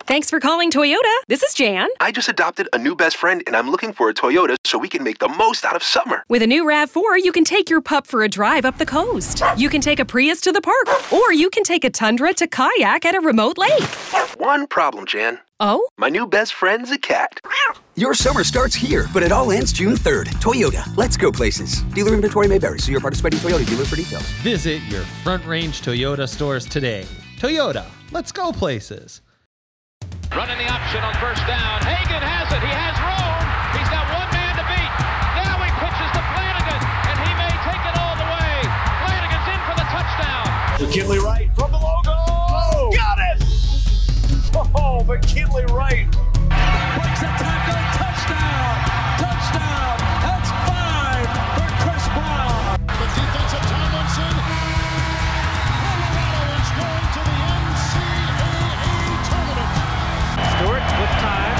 Thanks for calling Toyota. This is Jan. I just adopted a new best friend, and I'm looking for a Toyota so we can make the most out of summer. With a new RAV4, you can take your pup for a drive up the coast. You can take a Prius to the park, or you can take a Tundra to kayak at a remote lake. One problem, Jan. Oh? My new best friend's a cat. Your summer starts here, but it all ends June 3rd. Toyota, let's go places. Dealer inventory may vary. See your participating Toyota dealer for details. Visit your Front Range Toyota stores today. Toyota, let's go places. Running the option on first down. Hagan has it. He has room. He's got one man to beat. Now he pitches to Flanagan, and he may take it all the way. Flanagan's in for the touchdown. McKinley Wright from the logo. Oh, got it! Oh, McKinley Wright. Breaks a tackle. Touchdown. Touchdown. That's 5 for Chris Brown. The defense of Tomlinson. Colorado is going to the NCAA tournament. Stewart with time.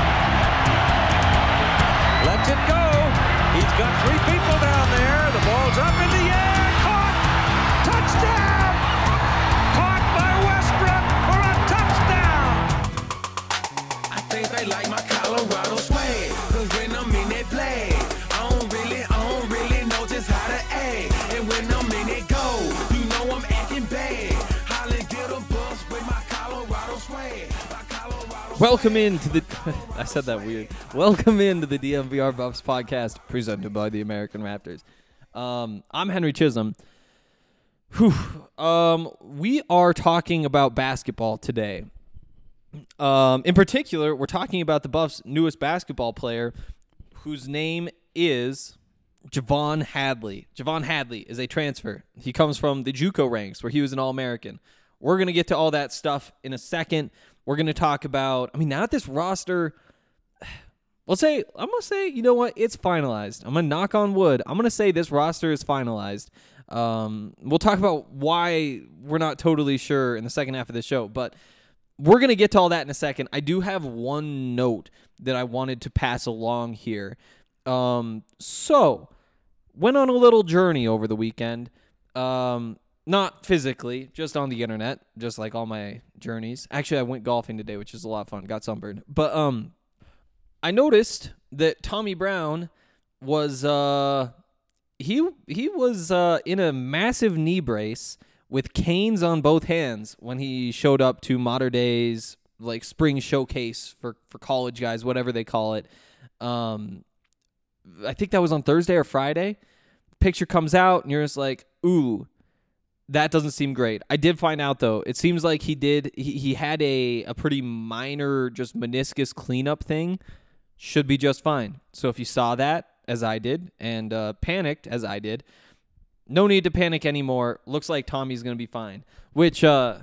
Lets it go. He's got 3 people down there. The ball's up in the air. Caught. Touchdown. Caught by Westbrook for a touchdown. I think they like my Colorado swag. Cause when I'm in that play, I don't really know just how to act. And when I'm in it go, you know I'm acting bad. Holly get a bus with my Colorado swag. Welcome into the I said that weird. Welcome into the DMVR Buffs podcast presented by the American Raptors. I'm Henry Chisholm. We are talking about basketball today. In particular, we're talking about the Buffs' newest basketball player, whose name is Javon Hadley. Javon Hadley is a transfer. He comes from the JUCO ranks, where he was an All-American. We're going to get to all that stuff in a second. We're going to talk about, now that this roster, I'm going to say, you know what? It's finalized. I'm going to knock on wood. I'm going to say this roster is finalized. We'll talk about why we're not totally sure in the second half of the show, but we're going to get to all that in a second. I do have one note that I wanted to pass along here. So, went on a little journey over the weekend. Not physically, just on the internet, just like all my journeys. Actually, I went golfing today, which is a lot of fun. Got sunburned. But I noticed that Tommy Brown was he was in a massive knee brace with canes on both hands when he showed up to Mater Dei's like spring showcase for college guys, whatever they call it. I think that was on Thursday or Friday. Picture comes out and you're just like, ooh. That doesn't seem great. I did find out, though, it seems like he had a pretty minor just meniscus cleanup thing. Should be just fine. So if you saw that, as I did, and panicked, as I did, no need to panic anymore. Looks like Tommy's going to be fine. Which, that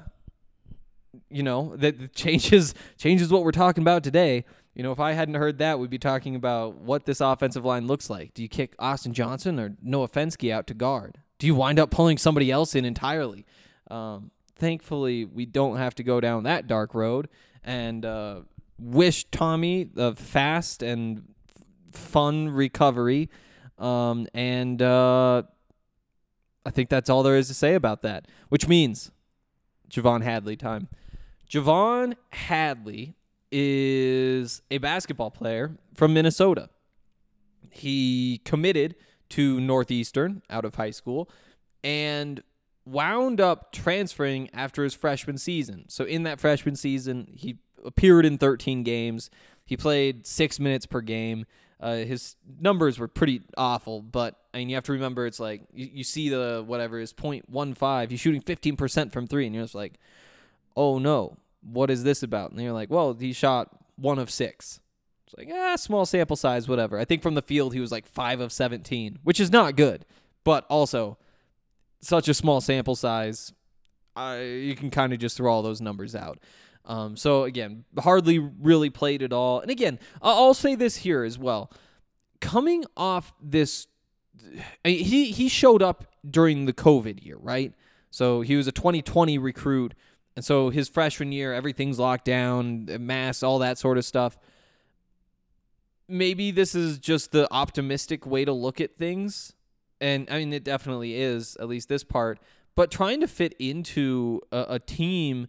changes what we're talking about today. If I hadn't heard that, we'd be talking about what this offensive line looks like. Do you kick Austin Johnson or Noah Fensky out to guard? Do you wind up pulling somebody else in entirely? Thankfully, we don't have to go down that dark road, and wish Tommy a fast and fun recovery. And I think that's all there is to say about that, which means Javon Hadley time. Javon Hadley is a basketball player from Minnesota. He committed to Northeastern out of high school and wound up transferring after his freshman season. So in that freshman season, he appeared in 13 games. He played 6 minutes per game. His numbers were pretty awful, but you have to remember it's like you see the whatever is 0.15. He's shooting 15% from 3, and you're just like, oh no, what is this about? And you're like, well, he shot 1 of 6. It's like, small sample size, whatever. I think from the field he was like 5 of 17, which is not good, but also such a small sample size, you can kind of just throw all those numbers out. So again, hardly really played at all. And again, I'll say this here as well. Coming off this, he showed up during the COVID year, right? So he was a 2020 recruit, and so his freshman year, everything's locked down, masks, all that sort of stuff. Maybe this is just the optimistic way to look at things. And it definitely is, at least this part. But trying to fit into a team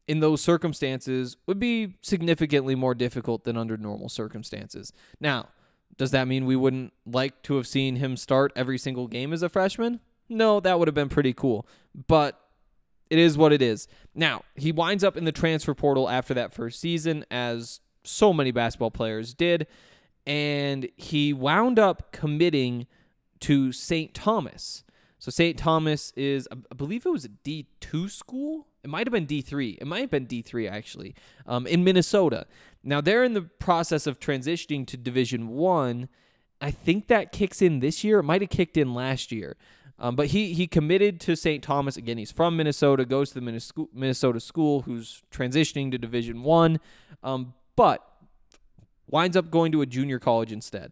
in those circumstances would be significantly more difficult than under normal circumstances. Now, does that mean we wouldn't like to have seen him start every single game as a freshman? No, that would have been pretty cool. But it is what it is. Now, he winds up in the transfer portal after that first season, as so many basketball players did, and he wound up committing to St. Thomas. So St. Thomas is, I believe it was a D2 school. It might have been D3. It might have been D3, actually, in Minnesota. Now, they're in the process of transitioning to Division I. I think that kicks in this year. It might have kicked in last year. But he committed to St. Thomas. Again, he's from Minnesota, goes to the Minnesota school, who's transitioning to Division I, but winds up going to a junior college instead.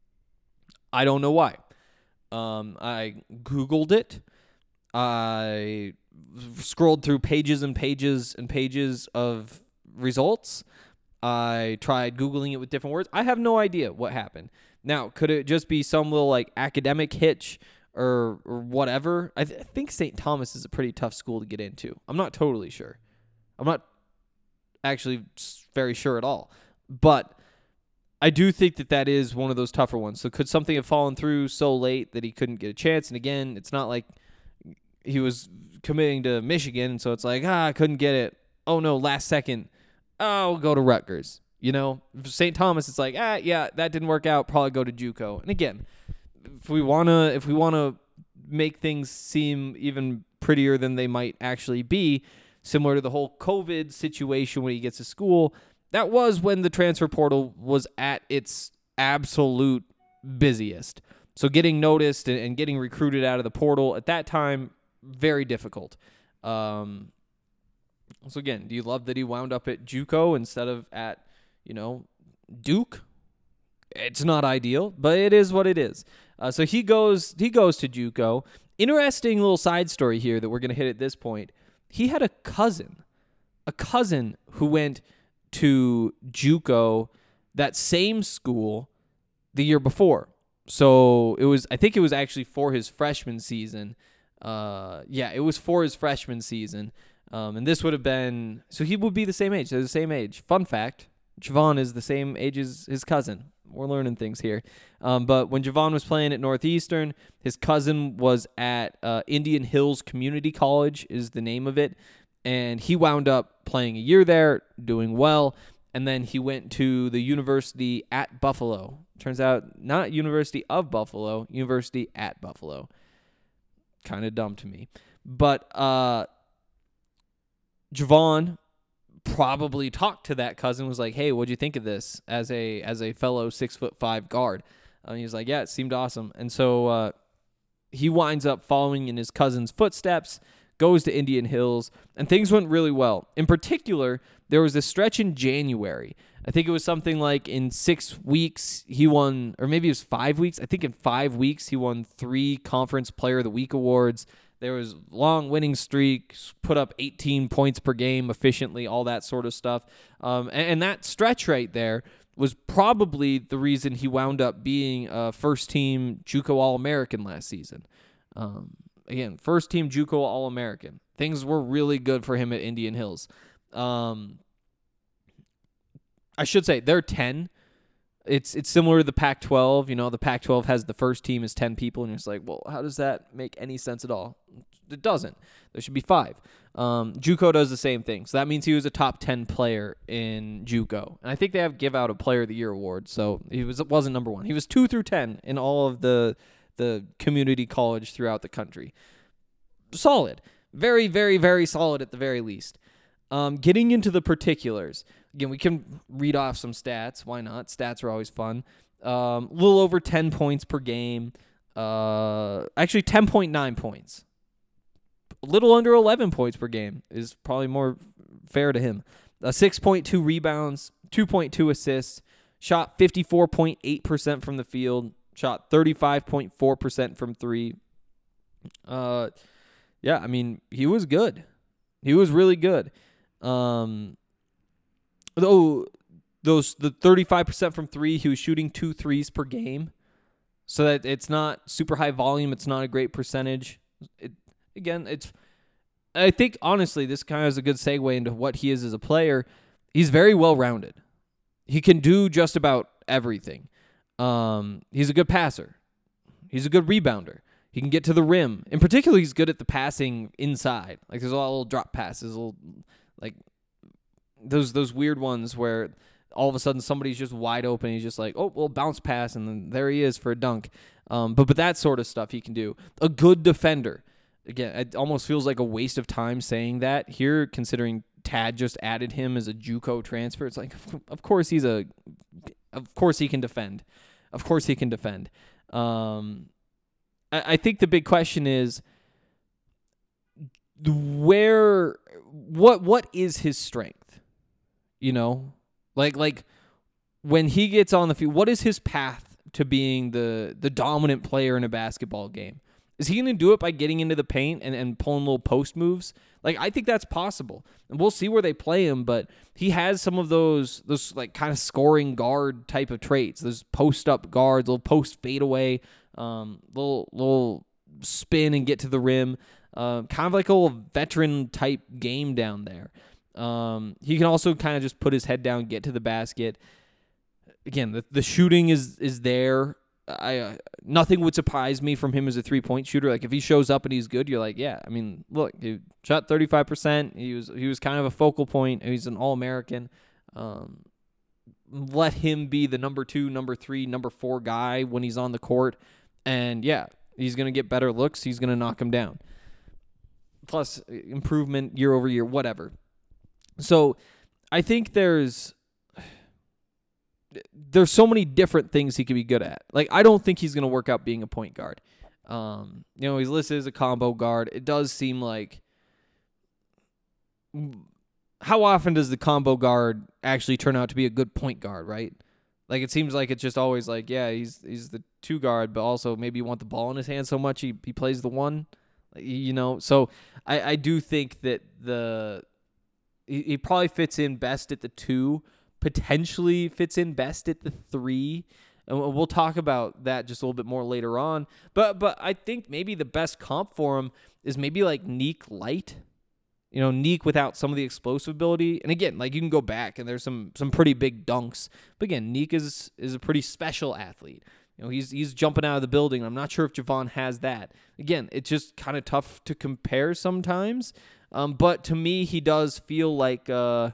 I don't know why. I Googled it. I scrolled through pages and pages and pages of results. I tried Googling it with different words. I have no idea what happened. Now, could it just be some little like academic hitch or whatever? I think St. Thomas is a pretty tough school to get into. I'm not totally sure. I'm not actually very sure at all. But I do think that is one of those tougher ones. So could something have fallen through so late that he couldn't get a chance? And again, it's not like he was committing to Michigan, and so it's like, I couldn't get it. Oh, no, last second. Oh, we'll go to Rutgers. You know, St. Thomas, it's like, yeah, that didn't work out. Probably go to JUCO. And again, if we wanna make things seem even prettier than they might actually be, similar to the whole COVID situation when he gets to school, that was when the transfer portal was at its absolute busiest. So getting noticed and getting recruited out of the portal at that time, very difficult. So again, do you love that he wound up at JUCO instead of at, Duke? It's not ideal, but it is what it is. So he goes to JUCO. Interesting little side story here that we're going to hit at this point. He had a cousin who went to JUCO, that same school, the year before. So I think it was actually for his freshman season. It was for his freshman season. And this would have been, so he would be the same age. They're the same age. Fun fact, Javon is the same age as his cousin. We're learning things here. But when Javon was playing at Northeastern, his cousin was at Indian Hills Community College is the name of it. And he wound up playing a year there, doing well. And then he went to the University at Buffalo. Turns out, not University of Buffalo, University at Buffalo. Kind of dumb to me. But Javon probably talked to that cousin, was like, hey, what'd you think of this as a fellow 6'5" guard? And he was like, yeah, it seemed awesome. And so he winds up following in his cousin's footsteps, goes to Indian Hills, and things went really well. In particular, there was a stretch in January. I think it was something like in 6 weeks he won, or maybe it was 5 weeks. I think in 5 weeks he won 3 Conference Player of the Week awards. There was long winning streak, put up 18 points per game efficiently, all that sort of stuff. And that stretch right there was probably the reason he wound up being a first-team JUCO All-American last season. Again, first-team JUCO All-American. Things were really good for him at Indian Hills. I should say they're 10. It's similar to the Pac-12. The Pac-12 has the first team is 10 people, and it's like, well, how does that make any sense at all? It doesn't. There should be 5. JUCO does the same thing. So that means he was a top 10 player in JUCO. And I think they give out a Player of the Year award. So he wasn't number 1. He was 2 through 10 in all of the community college throughout the country. Solid. Very, very, very solid at the very least. Getting into the particulars. Again, we can read off some stats. Why not? Stats are always fun. A little over 10 points per game. Actually, 10.9 points. A little under 11 points per game is probably more fair to him. 6.2 rebounds, 2.2 assists, shot 54.8% from the field, shot 35.4% from 3. He was good. He was really good. Though the 35% from 3, he was shooting 2 threes per game. So that it's not super high volume, it's not a great percentage. I think, honestly, this kind of is a good segue into what he is as a player. He's very well-rounded. He can do just about everything. He's a good passer. He's a good rebounder. He can get to the rim. In particular, he's good at the passing inside. Like, there's a lot of little drop passes, little, like, those weird ones where all of a sudden somebody's just wide open. He's just like, oh, well, bounce pass, and then there he is for a dunk. But that sort of stuff he can do. A good defender. Again, it almost feels like a waste of time saying that here, considering Tad just added him as a JUCO transfer. It's like, of course he can defend. Of course he can defend. I think the big question is what is his strength? You know, like when he gets on the field, what is his path to being the dominant player in a basketball game? Is he going to do it by getting into the paint and pulling little post moves? Like, I think that's possible. And we'll see where they play him, but he has some of those like kind of scoring guard type of traits. Those post up guards, little post fadeaway, little spin and get to the rim. Kind of like a little veteran type game down there. He can also kind of just put his head down, get to the basket. Again, the shooting is there. Nothing would surprise me from him as a 3-point shooter. Like, if he shows up and he's good, you're like, yeah. I mean, look, he shot 35%. He was kind of a focal point. He's an All-American. Let him be the number 2, number 3, number 4 guy when he's on the court, and yeah, he's gonna get better looks. He's gonna knock him down. Plus, improvement year over year, whatever. So, I think there's so many different things he could be good at. Like, I don't think he's going to work out being a point guard. He's listed as a combo guard. It does seem like, how often does the combo guard actually turn out to be a good point guard, right? Like, it seems like it's just always like, yeah, he's the 2 guard, but also maybe you want the ball in his hand so much he plays the 1, you know? So I do think that he probably fits in best at the 2, potentially fits in best at the 3. And we'll talk about that just a little bit more later on. But I think maybe the best comp for him is maybe like Neek Light. You know, Neek without some of the explosive ability. And again, like, you can go back and there's some pretty big dunks. But again, Neek is a pretty special athlete. You know, he's jumping out of the building. I'm not sure if Javon has that. Again, it's just kind of tough to compare sometimes. But to me, he does feel like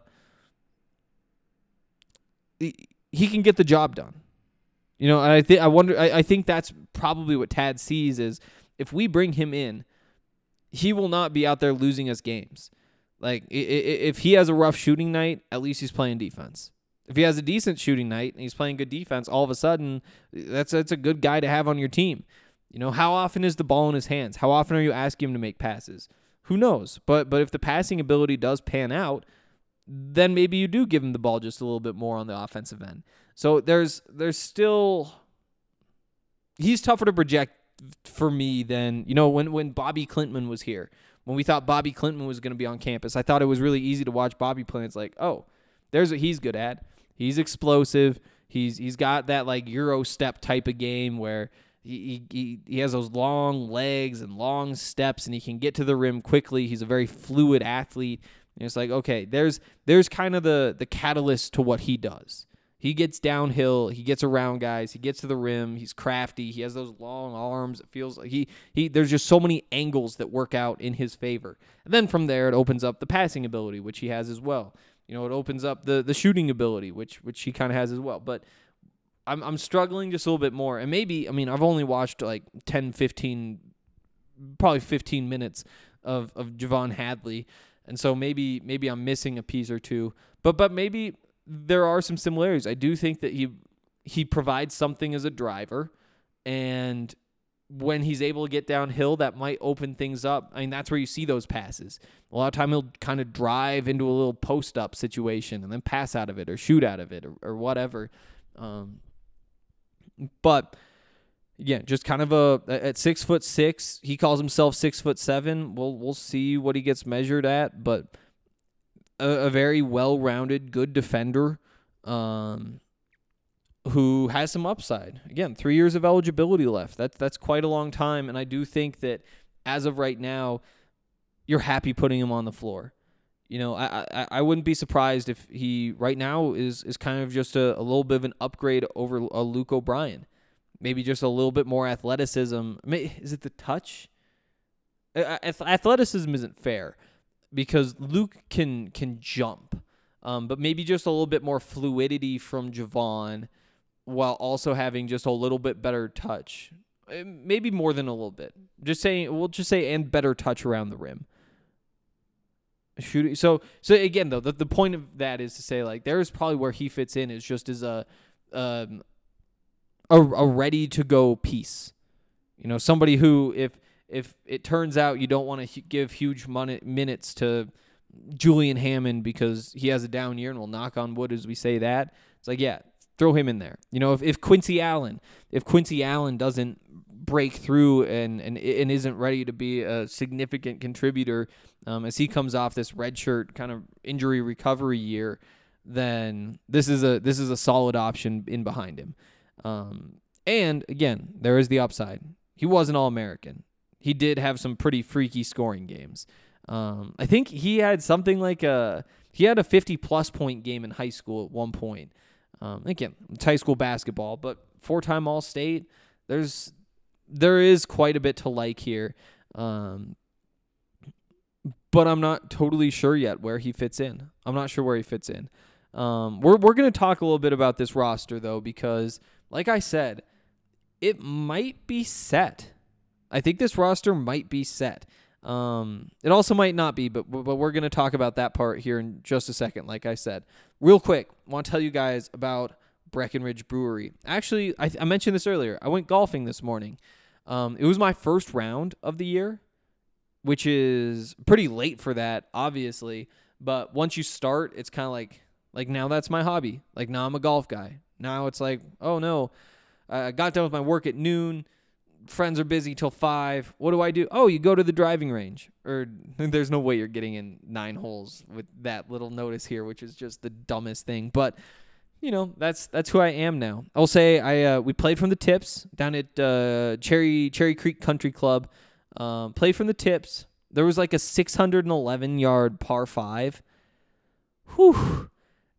he can get the job done. You know, and I think that's probably what Tad sees is, if we bring him in, he will not be out there losing us games. Like, if he has a rough shooting night, at least he's playing defense. If he has a decent shooting night and he's playing good defense, all of a sudden, that's a good guy to have on your team. You know, how often is the ball in his hands? How often are you asking him to make passes? Who knows? But if the passing ability does pan out, then maybe you do give him the ball just a little bit more on the offensive end. So there's still, he's tougher to project for me than, you know, when Bobby Clintman was here. When we thought Bobby Clintman was going to be on campus, I thought it was really easy to watch Bobby play. It's like, oh, there's what he's good at. He's explosive. He's got that like Euro step type of game where he has those long legs and long steps, and he can get to the rim quickly. He's a very fluid athlete. And it's like, okay, there's kind of the catalyst to what he does. He gets downhill, he gets around guys, he gets to the rim, he's crafty, he has those long arms. It feels like there's just so many angles that work out in his favor. And then from there, it opens up the passing ability, which he has as well. You know, it opens up the shooting ability, which he kind of has as well. But I'm struggling just a little bit more. And maybe, I mean, I've only watched like 10, 15, probably 15 minutes of Javon Hadley. And so maybe I'm missing a piece or two. But maybe there are some similarities. I do think that he provides something as a driver. And when he's able to get downhill, that might open things up. I mean, that's where you see those passes. A lot of time he'll kind of drive into a little post-up situation and then pass out of it or shoot out of it or whatever. But yeah, just kind of at 6'6", he calls himself 6'7". We'll see what he gets measured at, but a very well-rounded, good defender, who has some upside. Again, 3 years of eligibility left. That's quite a long time, and I do think that as of right now, you're happy putting him on the floor. You know, I wouldn't be surprised if he right now is kind of just a little bit of an upgrade over Luke O'Brien. Maybe just a little bit more athleticism. Is it the touch? Athleticism isn't fair because Luke can jump, but maybe just a little bit more fluidity from Javon while also having just a little bit better touch. Maybe more than a little bit. We'll just say and better touch around the rim. Shooting. So again though, the point of that is to say like there's probably where he fits in is just as a ready to go piece. You know, somebody who if it turns out you don't want to give huge minutes to Julian Hammond because he has a down year, and we'll knock on wood as we say that, it's like, yeah, throw him in there. You know, if Quincy Allen doesn't break through and isn't ready to be a significant contributor as he comes off this redshirt kind of injury recovery year, then this is a solid option in behind him. And again, there is the upside. He was an All-American. He did have some pretty freaky scoring games. I think he had something like he had a 50-plus point game in high school at one point. Again, it's high school basketball, but 4-time All-State. There is quite a bit to like here. But I'm not totally sure yet where he fits in. We're going to talk a little bit about this roster, though, because, like I said, it might be set. I think this roster might be set. It also might not be, but we're going to talk about that part here in just a second, like I said. Real quick, I want to tell you guys about Breckenridge Brewery. Actually, I mentioned this earlier. I went golfing this morning. It was my first round of the year, which is pretty late for that, obviously. But once you start, it's kind of like now that's my hobby. Like now I'm a golf guy. Now it's like, oh no, I got done with my work at noon. Friends are busy till 5. What do I do? Oh, you go to the driving range. Or there's no way you're getting in 9 holes with that little notice here, which is just the dumbest thing. But you know, that's who I am now. I'll say we played from the tips down at Cherry Creek Country Club. Played from the tips. There was like a 611-yard par 5. Whew.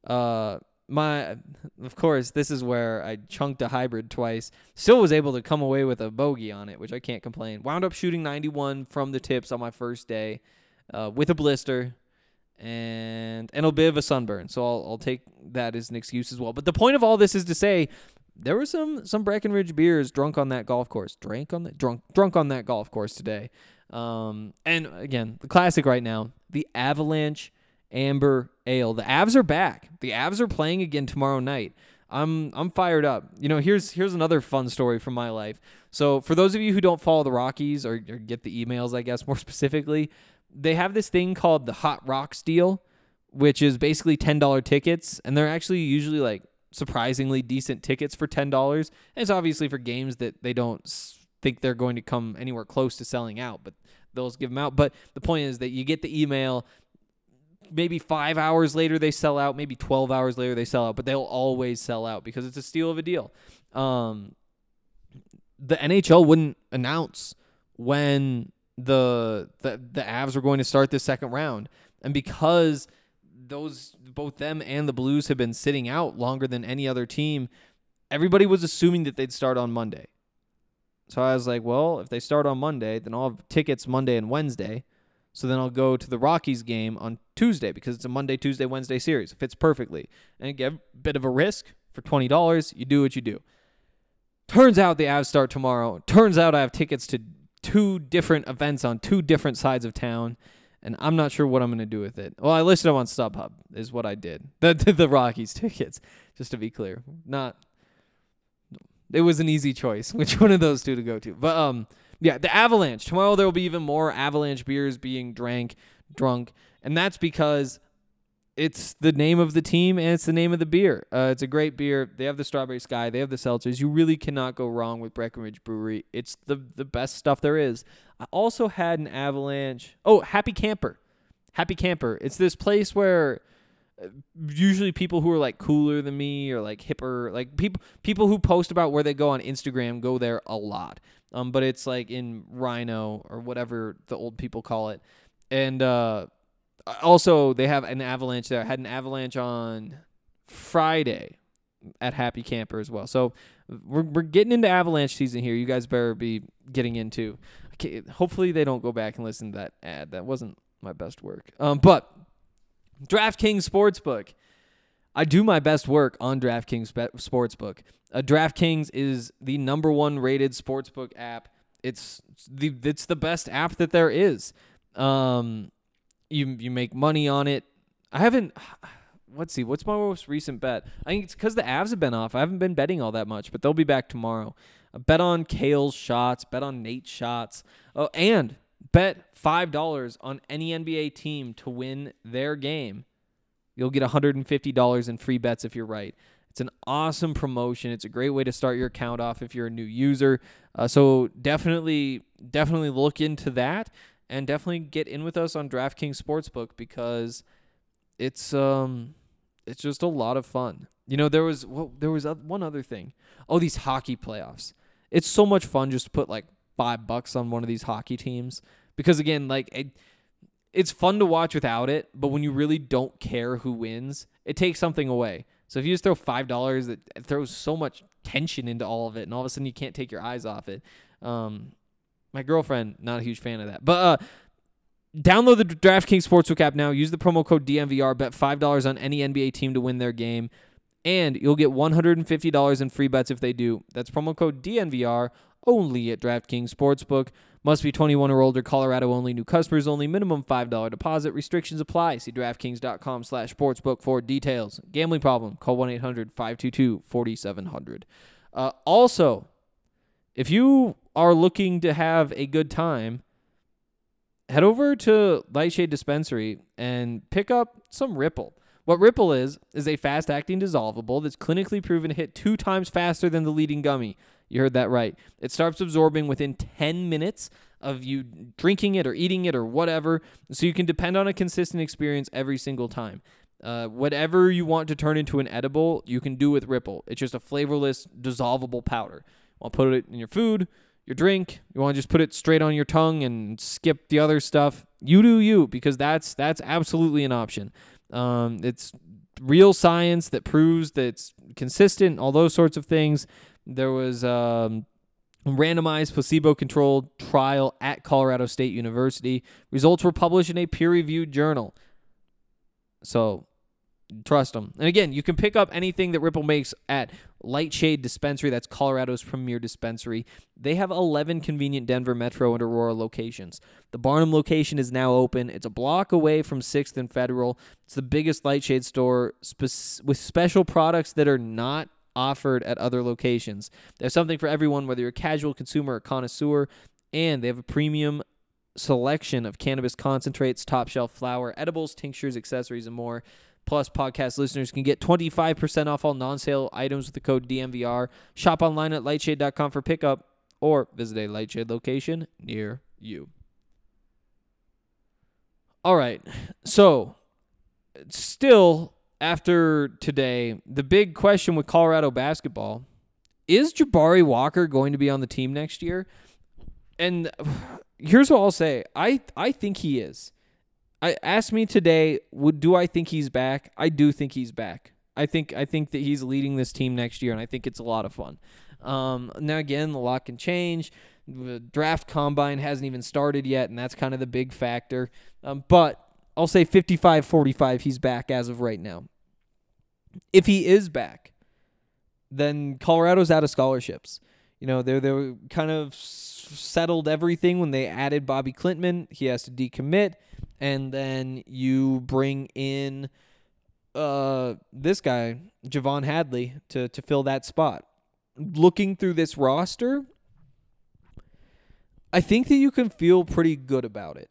Of course, this is where I chunked a hybrid twice. Still was able to come away with a bogey on it, which I can't complain. Wound up shooting 91 from the tips on my first day with a blister and a bit of a sunburn. So I'll take that as an excuse as well. But the point of all this is to say there were some Breckenridge beers drunk on that golf course. Drunk on that golf course today. And again, the classic right now, the Avalanche Amber Ale. The Avs are back. The Avs are playing again tomorrow night. I'm fired up. You know, here's another fun story from my life. So for those of you who don't follow the Rockies or get the emails, I guess more specifically, they have this thing called the Hot Rocks deal, which is basically $10 tickets, and they're actually usually like surprisingly decent tickets for $10. And it's obviously for games that they don't think they're going to come anywhere close to selling out, but they'll give them out. But the point is that you get the email. Maybe 5 hours later they sell out. Maybe 12 hours later they sell out. But they'll always sell out because it's a steal of a deal. The NHL wouldn't announce when the Avs were going to start the second round. And because both them and the Blues have been sitting out longer than any other team, everybody was assuming that they'd start on Monday. So I was like, well, if they start on Monday, then I'll have tickets Monday and Wednesday. So then I'll go to the Rockies game on Tuesday because it's a Monday, Tuesday, Wednesday series. It fits perfectly. And again, a bit of a risk for $20. You do what you do. Turns out the Avs start tomorrow. Turns out I have tickets to 2 different events on 2 different sides of town. And I'm not sure what I'm going to do with it. Well, I listed them on StubHub is what I did. The Rockies tickets, just to be clear. It was an easy choice which one of those 2 to go to. But yeah, the Avalanche. Tomorrow there will be even more Avalanche beers being drunk. And that's because it's the name of the team and it's the name of the beer. It's a great beer. They have the Strawberry Sky. They have the seltzers. You really cannot go wrong with Breckenridge Brewery. It's the best stuff there is. I also had an Avalanche. Oh, Happy Camper. Happy Camper. It's this place where usually people who are like cooler than me or like hipper, like people who post about where they go on Instagram go there a lot. But it's like in Rhino or whatever the old people call it. And also, they have an avalanche there. I had an avalanche on Friday at Happy Camper as well. So we're getting into avalanche season here. You guys better be getting into. Okay, hopefully they don't go back and listen to that ad. That wasn't my best work. But DraftKings Sportsbook. I do my best work on DraftKings Sportsbook. DraftKings is the number 1 rated sportsbook app. It's the best app that there is. You make money on it. I haven't. Let's see. What's my most recent bet? I think it's because the Avs have been off. I haven't been betting all that much, but they'll be back tomorrow. Bet on Kale's shots. Bet on Nate's shots. Oh, and bet $5 on any NBA team to win their game. You'll get $150 in free bets if you're right. It's an awesome promotion. It's a great way to start your account off if you're a new user. So definitely look into that, and definitely get in with us on DraftKings Sportsbook because it's just a lot of fun. You know, there was one other thing. Oh, these hockey playoffs. It's so much fun just to put like $5 on one of these hockey teams because again, like it's fun to watch without it, but when you really don't care who wins, it takes something away. So if you just throw $5, it throws so much tension into all of it, and all of a sudden you can't take your eyes off it. My girlfriend, not a huge fan of that. But download the DraftKings Sportsbook app now. Use the promo code DNVR. Bet $5 on any NBA team to win their game, and you'll get $150 in free bets if they do. That's promo code DNVR only at DraftKings Sportsbook. Must be 21 or older. Colorado only. New customers only. Minimum $5 deposit. Restrictions apply. See DraftKings.com/sportsbook for details. Gambling problem? Call 1-800-522-4700. Also, if you are looking to have a good time, head over to Lightshade Dispensary and pick up some Ripple. What Ripple is a fast-acting dissolvable that's clinically proven to hit 2 times faster than the leading gummy. You heard that right. It starts absorbing within 10 minutes of you drinking it or eating it or whatever, so you can depend on a consistent experience every single time. Whatever you want to turn into an edible, you can do with Ripple. It's just a flavorless, dissolvable powder. I'll put it in your food, your drink. You want to just put it straight on your tongue and skip the other stuff. You do you, because that's absolutely an option. It's real science that proves that it's consistent, all those sorts of things. There was a randomized placebo-controlled trial at Colorado State University. Results were published in a peer-reviewed journal. So trust them. And again, you can pick up anything that Ripple makes at Lightshade Dispensary. That's Colorado's premier dispensary. They have 11 convenient Denver Metro and Aurora locations. The Barnum location is now open. It's a block away from 6th and Federal. It's the biggest Lightshade store with special products that are not offered at other locations. There's something for everyone, whether you're a casual consumer or connoisseur, and they have a premium selection of cannabis concentrates, top shelf flower, edibles, tinctures, accessories, and more. Plus, podcast listeners can get 25% off all non-sale items with the code DNVR. Shop online at lightshade.com for pickup or visit a Lightshade location near you. All right, so still after today, the big question with Colorado basketball, is Jabari Walker going to be on the team next year? And here's what I'll say. I think he is. Ask me today, do I think he's back? I do think he's back. I think that he's leading this team next year, and I think it's a lot of fun. Now, again, a lot can change. The draft combine hasn't even started yet, and that's kind of the big factor. But I'll say 55-45, he's back as of right now. If he is back, then Colorado's out of scholarships. You know, they kind of settled everything when they added Bobby Klintman. He has to decommit, and then you bring in this guy, Javon Hadley, to fill that spot. Looking through this roster, I think that you can feel pretty good about it.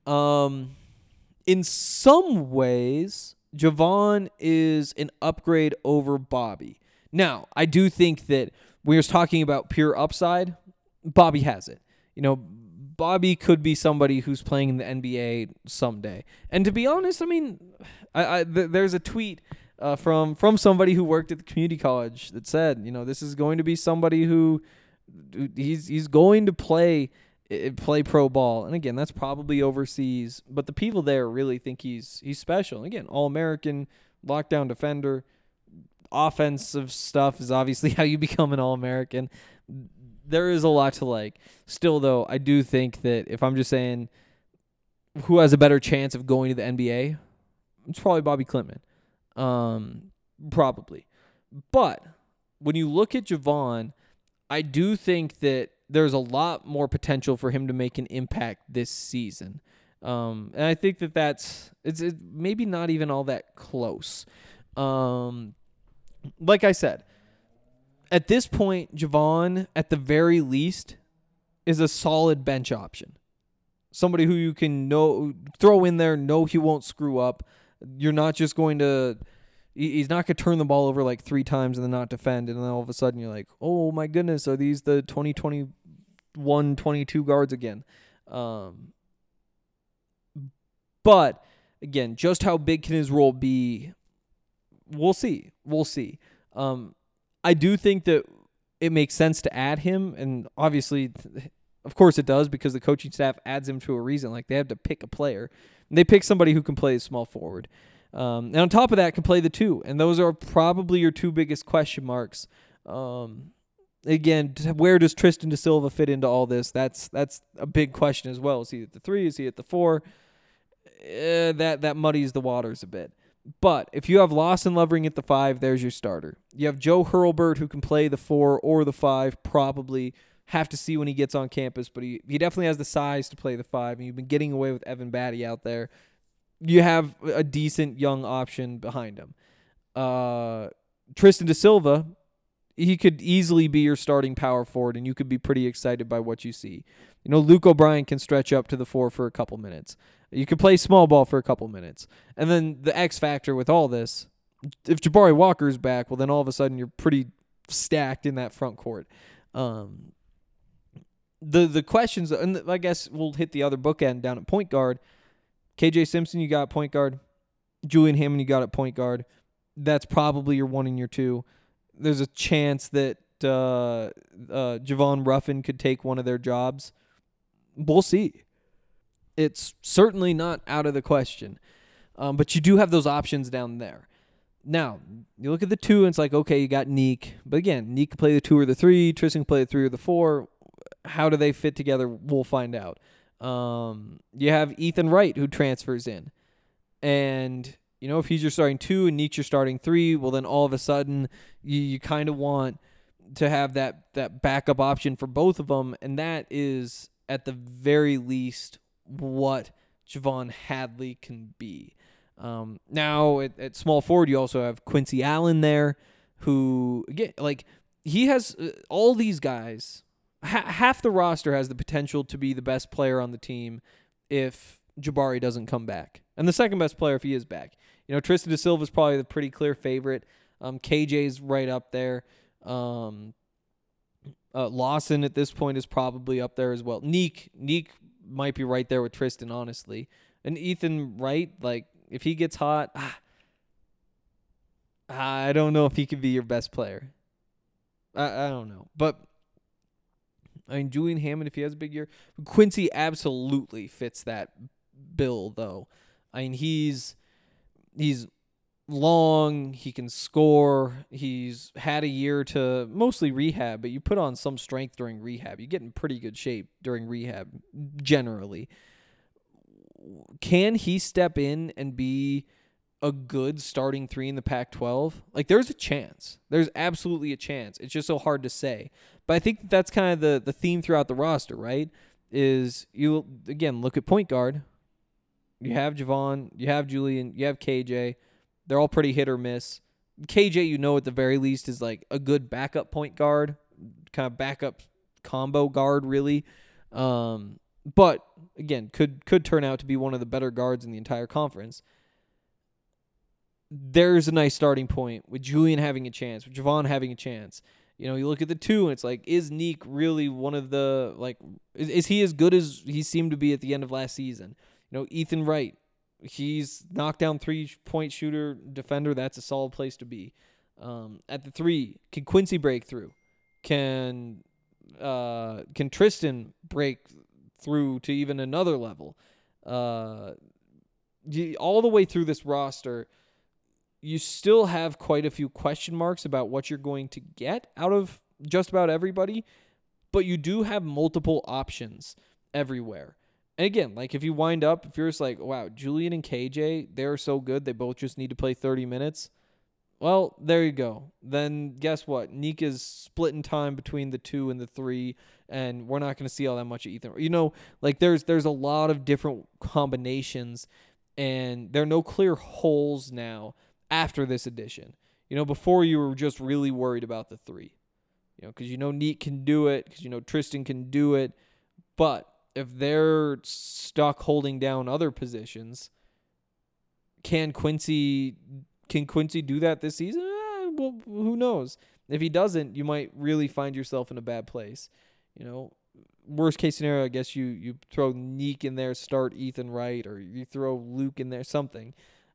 In some ways, Javon is an upgrade over Bobby. Now, I do think that when you're talking about pure upside, Bobby has it. You know, Bobby could be somebody who's playing in the NBA someday. And to be honest, I mean, there's a tweet from somebody who worked at the community college that said, you know, this is going to be somebody who he's going to play play pro ball. And again, that's probably overseas, but the people there really think he's special. And again, All-American, lockdown defender, offensive stuff is obviously how you become an All-American. There is a lot to like. Still, though, I do think that if I'm just saying who has a better chance of going to the NBA, it's probably Bobby Klintman. Probably. But when you look at Javon, I do think that there's a lot more potential for him to make an impact this season. And I think that it's maybe not even all that close. Like I said, at this point, Javon, at the very least, is a solid bench option. Somebody who you can throw in there, know he won't screw up. You're not just going to... He's not going to turn the ball over like 3 times and then not defend, and then all of a sudden you're like, oh my goodness, are these the 2021, 22 guards again? But, again, just how big can his role be? We'll see. I do think that it makes sense to add him, and obviously, of course it does, because the coaching staff adds him to a reason. Like, they have to pick a player. And they pick somebody who can play a small forward. And on top of that, can play the 2. And those are probably your 2 biggest question marks. Again, where does Tristan da Silva fit into all this? That's a big question as well. Is he at the 3? Is he at the 4? That muddies the waters a bit. But if you have Lawson Lovering at the 5, there's your starter. You have Joe Hurlburt, who can play the 4 or the 5, probably. Have to see when he gets on campus, but he definitely has the size to play the 5, and you've been getting away with Evan Batty out there. You have a decent young option behind him. Tristan da Silva, he could easily be your starting power forward, and you could be pretty excited by what you see. You know, Luke O'Brien can stretch up to the 4 for a couple minutes. You could play small ball for a couple minutes. And then the X factor with all this, if Jabari Walker's back, well, then all of a sudden you're pretty stacked in that front court. The questions, and I guess we'll hit the other bookend down at point guard. KJ Simpson, you got at point guard. Julian Hammond, you got at point guard. That's probably your 1 and your 2. There's a chance that Javon Ruffin could take one of their jobs. We'll see. It's certainly not out of the question. But you do have those options down there. Now, you look at the 2, and it's like, okay, you got Neek. But again, Neek can play the 2 or the 3. Tristan can play the 3 or the 4. How do they fit together? We'll find out. You have Ethan Wright, who transfers in. And, you know, if he's your starting 2 and Neek's your starting 3, well, then all of a sudden you kind of want to have that backup option for both of them. And that is, at the very least, what Javon Hadley can be. Now, at small forward, you also have Quincy Allen there, who, again, like, he has all these guys. Half the roster has the potential to be the best player on the team if Jabari doesn't come back. And the second best player if he is back. You know, Tristan da Silva is probably the pretty clear favorite. KJ's right up there. Lawson at this point is probably up there as well. Neek might be right there with Tristan, honestly. And Ethan Wright, like, if he gets hot, I don't know if he could be your best player. I don't know. But I mean, Julian Hammond, if he has a big year. Quincy absolutely fits that bill, though. I mean, he's long. He can score. He's had a year to mostly rehab, but you put on some strength during rehab. You get in pretty good shape during rehab, generally. Can he step in and be a good starting 3 in the Pac-12? Like, there's a chance. There's absolutely a chance. It's just so hard to say. But I think that's kind of the theme throughout the roster, right? Is you, again, look at point guard. You have Javon, you have Julian, you have KJ. They're all pretty hit or miss. KJ, you know, at the very least is like a good backup point guard, kind of backup combo guard, really. But, again, could turn out to be one of the better guards in the entire conference. There's a nice starting point with Julian having a chance, with Javon having a chance. You know, you look at the 2, and it's like, is Neek really one of the, like, is he as good as he seemed to be at the end of last season? You know, Ethan Wright, he's knockdown 3-point shooter, defender. That's a solid place to be. At the 3, can Quincy break through? Can Tristan break through to even another level. All the way through this roster, you still have quite a few question marks about what you're going to get out of just about everybody, but you do have multiple options everywhere. And again, like if you wind up, if you're just like, wow, Julian and KJ, they're so good, they both just need to play 30 minutes. Well, there you go. Then guess what? Nika's splitting time between the 2 and the 3, and we're not going to see all that much of Ethan. You know, like there's a lot of different combinations, and there are no clear holes now after this addition. You know, before you were just really worried about the 3. You know, because you know Neek can do it, because you know Tristan can do it, but if they're stuck holding down other positions, can Quincy do that this season? Well, who knows? If he doesn't, you might really find yourself in a bad place. You know, worst case scenario, I guess you throw Neek in there, start Ethan Wright, or you throw Luke in there, something.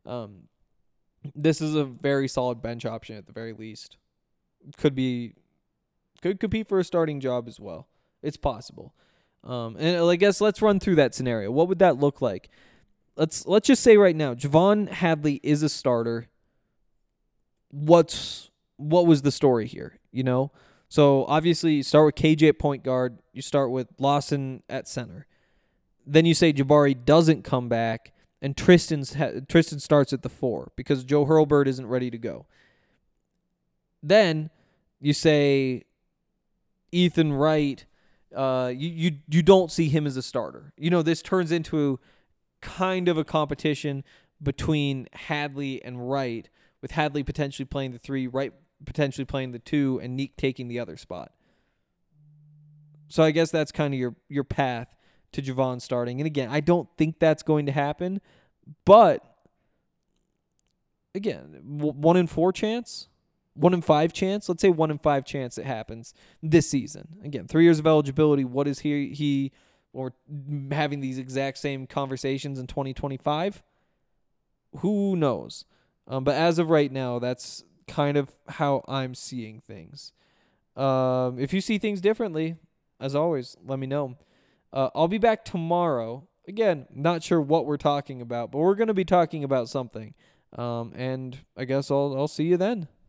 This is a very solid bench option at the very least. Could compete for a starting job as well. It's possible. And I guess let's run through that scenario. What would that look like? Let's just say right now, Javon Hadley is a starter. What was the story here? You know, so obviously you start with KJ at point guard. You start with Lawson at center. Then you say Jabari doesn't come back, and Tristan starts at the 4 because Joe Hurlburt isn't ready to go. Then you say Ethan Wright. You don't see him as a starter. You know, this turns into kind of a competition between Hadley and Wright, with Hadley potentially playing the 3, Wright potentially playing the 2, and Neek taking the other spot. So I guess that's kind of your path to Javon starting. And again, I don't think that's going to happen, but again, 1 in 4 chance? 1 in 5 chance? Let's say 1 in 5 chance it happens this season. Again, 3 years of eligibility. What is he or having these exact same conversations in 2025? Who knows? But as of right now, that's kind of how I'm seeing things. If you see things differently, as always, let me know. I'll be back tomorrow. Again, not sure what we're talking about, but we're going to be talking about something. And I guess I'll see you then.